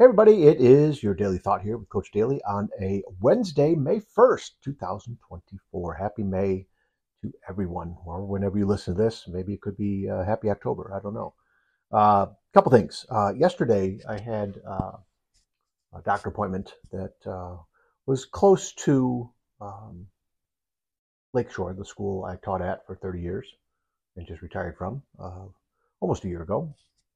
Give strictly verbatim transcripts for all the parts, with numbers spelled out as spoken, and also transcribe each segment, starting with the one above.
Hey everybody, it is your Daily Thought here with Coach Daly on a Wednesday, May first, two thousand twenty-four. Happy May to everyone, or whenever you listen to this. Maybe it could be uh, Happy October. I don't know. A uh, couple things. Uh, yesterday, I had uh, a doctor appointment that uh, was close to um, Lakeshore, the school I taught at for thirty years and just retired from uh, almost a year ago.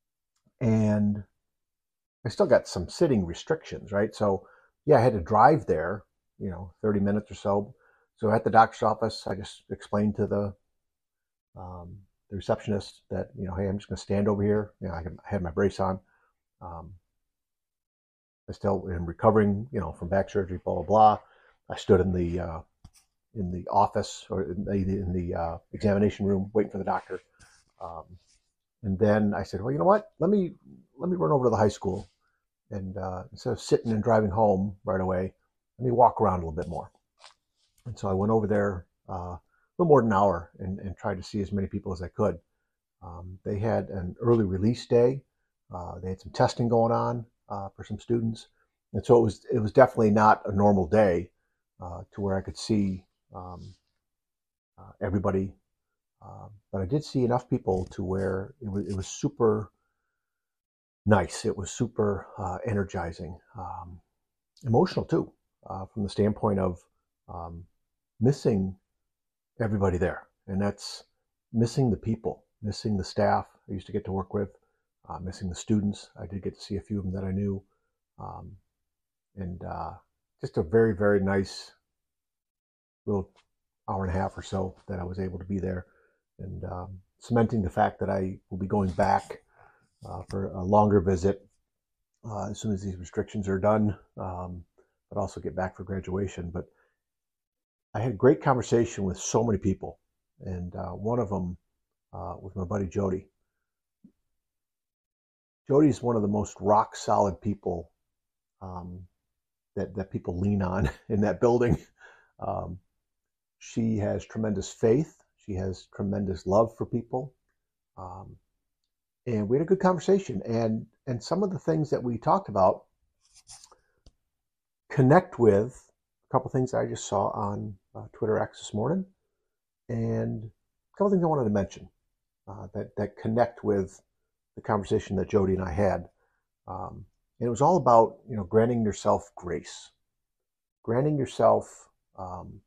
And I still got some sitting restrictions, right? So, yeah, I had to drive there, you know, thirty minutes or so. So at the doctor's office, I just explained to the um, the receptionist that, you know, hey, I'm just going to stand over here. You know, I had my brace on. Um, I still am recovering, you know, from back surgery, blah blah blah. I stood in the uh, in the office or in the, in the uh, examination room waiting for the doctor. Um, and then I said, well, you know what? Let me let me run over to the high school. And uh, instead of sitting and driving home right away, let me walk around a little bit more. And so I went over there uh, a little more than an hour and, and tried to see as many people as I could. Um, they had an early release day. Uh, they had some testing going on uh, for some students. And so it was it was definitely not a normal day uh, to where I could see um, uh, everybody. Uh, but I did see enough people to where it was, it was super nice. It was super uh, energizing, um, emotional too, uh, from the standpoint of um, missing everybody there. And that's missing the people, missing the staff I used to get to work with, uh, missing the students. I did get to see a few of them that I knew. Um, and uh, just a very, very nice little hour and a half or so that I was able to be there, and um, cementing the fact that I will be going back uh, for a longer visit uh, as soon as these restrictions are done, um, but also get back for graduation. But I had a great conversation with so many people, and uh, one of them uh, was my buddy Jody. Jody is one of the most rock solid people um, that that people lean on in that building. Um, she has tremendous faith. She has tremendous love for people. Um, and we had a good conversation. And and some of the things that we talked about connect with a couple of things I just saw on uh, Twitter X this morning, and a couple of things I wanted to mention uh, that that connect with the conversation that Jody and I had. Um, and it was all about, you know, granting yourself grace, granting yourself um,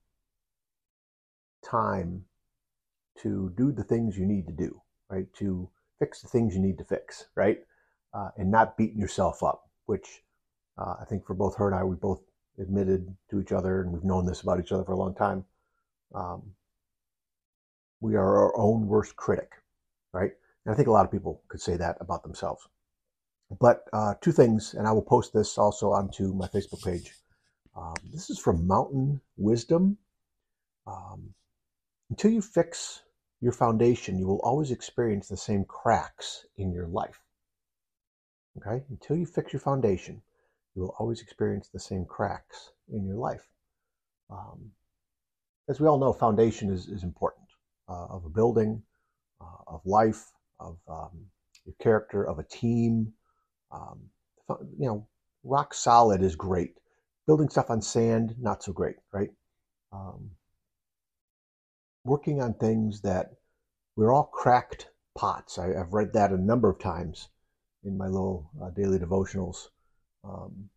time to do the things you need to do, right? To fix the things you need to fix, right? Uh, and not beating yourself up, which uh, I think for both her and I, we both admitted to each other, and we've known this about each other for a long time. Um, we are our own worst critic, right? And I think a lot of people could say that about themselves. But uh, two things, and I will post this also onto my Facebook page. Um, this is from Mountain Wisdom. Um, until you fix your foundation, you will always experience the same cracks in your life. Okay? Until you fix your foundation, you will always experience the same cracks in your life. Um, as we all know, foundation is, is important uh, of a building, uh, of life, of um, your character, of a team. Um, you know, rock solid is great. Building stuff on sand, not so great, right? Um, working on things that we're all cracked pots. I, I've read that a number of times in my little uh, daily devotionals. Um,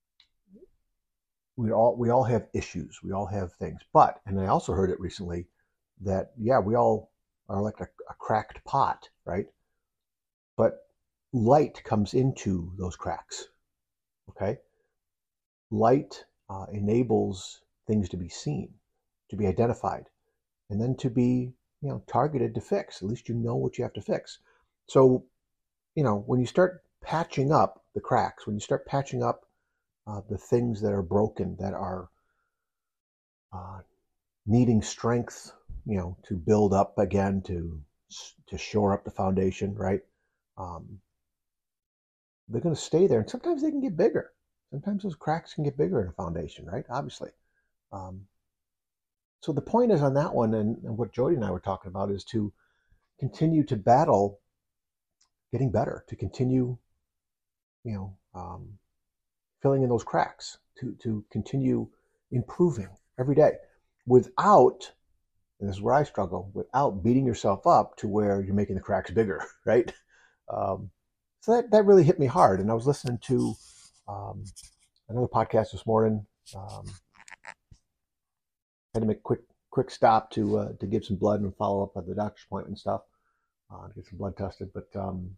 we all we all have issues. We all have things. But, and I also heard it recently that, yeah, we all are like a, a cracked pot, right? But light comes into those cracks. Okay, light uh, enables things to be seen, to be identified, and then to be, you know, targeted to fix. At least you know what you have to fix. So, you know, when you start patching up the cracks, when you start patching up uh, the things that are broken, that are uh, needing strength, you know, to build up again, to to shore up the foundation, right? Um, they're going to stay there, and sometimes they can get bigger. Sometimes those cracks can get bigger in a foundation, right? Obviously. Um, so the point is on that one, and, and what Jody and I were talking about, is to continue to battle getting better, to continue, you know, um, filling in those cracks, to, to continue improving every day without, and this is where I struggle, without beating yourself up to where you're making the cracks bigger, right? Um, so that, that really hit me hard. And I was listening to um, another podcast this morning. Um, had to make a quick quick stop to uh, to give some blood and follow up at the doctor's appointment and stuff, uh, to get some blood tested. But um,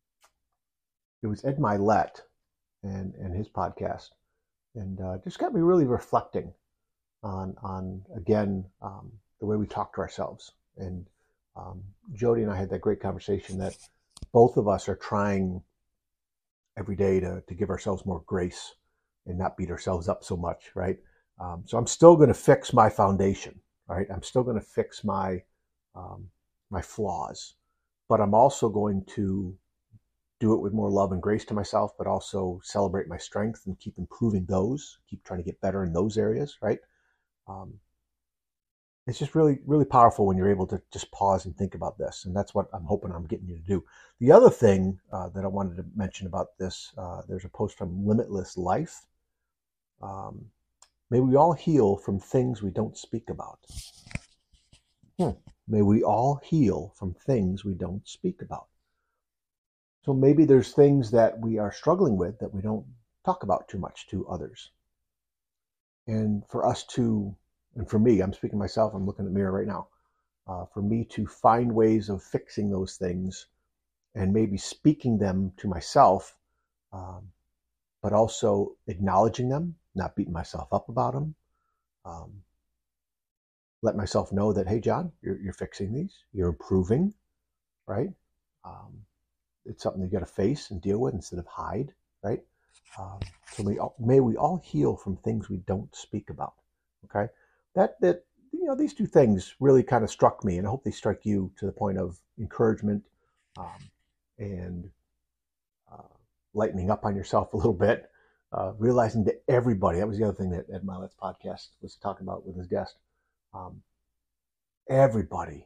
it was Ed Milet and and his podcast, and uh, just got me really reflecting on on again um, the way we talk to ourselves. And um, Jody and I had that great conversation that both of us are trying every day to to give ourselves more grace and not beat ourselves up so much, right? Um, so I'm still going to fix my foundation, right? I'm still going to fix my um, my flaws, but I'm also going to do it with more love and grace to myself, but also celebrate my strengths and keep improving those, keep trying to get better in those areas, right? Um, it's just really, really powerful when you're able to just pause and think about this. And that's what I'm hoping I'm getting you to do. The other thing uh, that I wanted to mention about this, uh, there's a post from Limitless Life. Um, May we all heal from things we don't speak about. Hmm. May we all heal from things we don't speak about. So maybe there's things that we are struggling with that we don't talk about too much to others. And for us to, and for me, I'm speaking to myself, I'm looking in the mirror right now, uh, for me to find ways of fixing those things and maybe speaking them to myself, um, but also acknowledging them, not beating myself up about them. Um, let myself know that, hey, John, you're, you're fixing these, you're improving, right? Um, it's something you got to face and deal with instead of hide, right? Um, so we all, may we all heal from things we don't speak about. Okay, that that you know these two things really kind of struck me, and I hope they strike you to the point of encouragement um, and uh, lightening up on yourself a little bit, uh, realizing that everybody. That was the other thing that Ed Milet's podcast was talking about with his guest. Um, everybody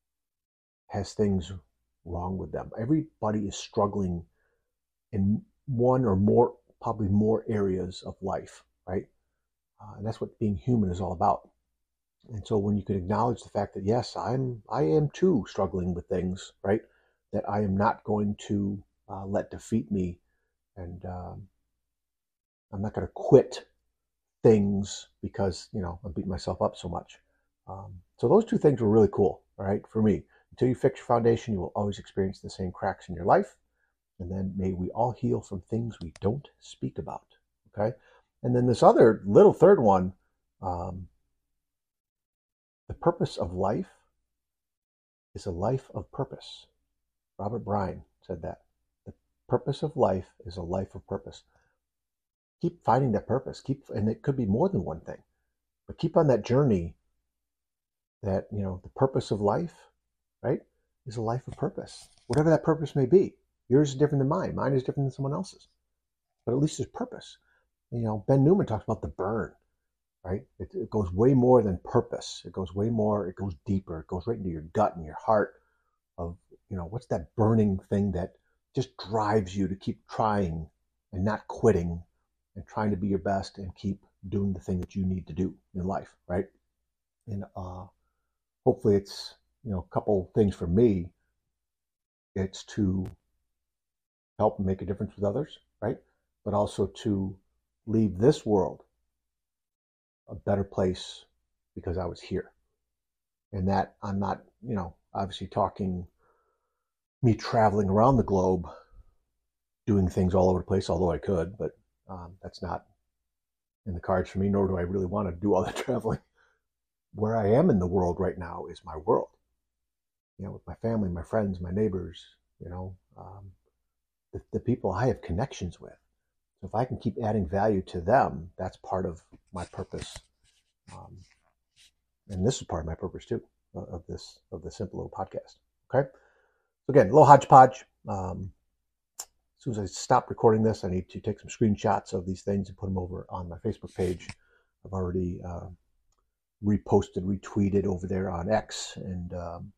has things wrong with them. Everybody is struggling in one or more, probably more areas of life, right? Uh, and that's what being human is all about. And so when you can acknowledge the fact that, yes, I'm, I am too struggling with things, right? That I am not going to uh, let defeat me, and um, I'm not going to quit things because, you know, I'm beating myself up so much. Um, so those two things were really cool, all right, for me. Until you fix your foundation, you will always experience the same cracks in your life. And then may we all heal from things we don't speak about. Okay. And then this other little third one, um, the purpose of life is a life of purpose. Robert Bryan said that. The purpose of life is a life of purpose. Keep finding that purpose. Keep, and it could be more than one thing, but keep on that journey that, you know, the purpose of life, right, is a life of purpose. Whatever that purpose may be. Yours is different than mine. Mine is different than someone else's. But at least there's purpose. You know, Ben Newman talks about the burn, right? It, it goes way more than purpose. It goes way more, it goes deeper. It goes right into your gut and your heart of, you know, what's that burning thing that just drives you to keep trying and not quitting and trying to be your best and keep doing the thing that you need to do in life, right? And uh, hopefully it's, you know, a couple things for me. It's to help make a difference with others, right? But also to leave this world a better place because I was here. And that I'm not, you know, obviously talking me traveling around the globe, doing things all over the place, although I could, but um, that's not in the cards for me, nor do I really want to do all that traveling. Where I am in the world right now is my world, you know, with my family, my friends, my neighbors, you know, um, the, the people I have connections with. So if I can keep adding value to them, that's part of my purpose. Um, and this is part of my purpose too, uh, of this, of this simple little podcast. Okay. So again, a little hodgepodge. Um, as soon as I stop recording this, I need to take some screenshots of these things and put them over on my Facebook page. I've already uh, reposted, retweeted over there on X. And um,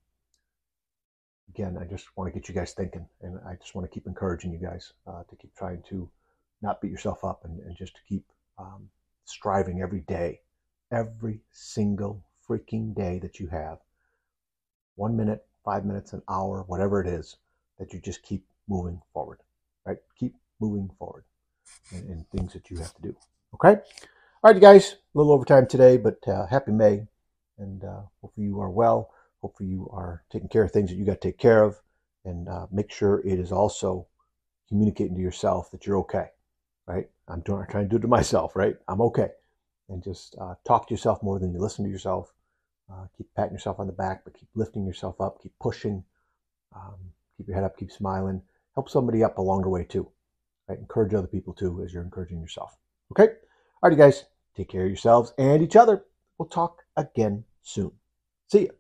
again, I just want to get you guys thinking, and I just want to keep encouraging you guys uh, to keep trying to not beat yourself up, and, and just to keep um, striving every day, every single freaking day that you have, one minute, five minutes, an hour, whatever it is, that you just keep moving forward, right? Keep moving forward in, in things that you have to do. Okay? All right, you guys, a little overtime today, but uh, happy May, and uh, hopefully you are well. Hopefully you are taking care of things that you got to take care of, and uh, make sure it is also communicating to yourself that you're okay, right? I'm doing, I'm trying to do it to myself, right? I'm okay. And just uh, talk to yourself more than you listen to yourself. Uh, keep patting yourself on the back, but keep lifting yourself up, keep pushing, um, keep your head up, keep smiling. Help somebody up along the way too, right? Encourage other people too as you're encouraging yourself. Okay? All right, you guys, take care of yourselves and each other. We'll talk again soon. See ya.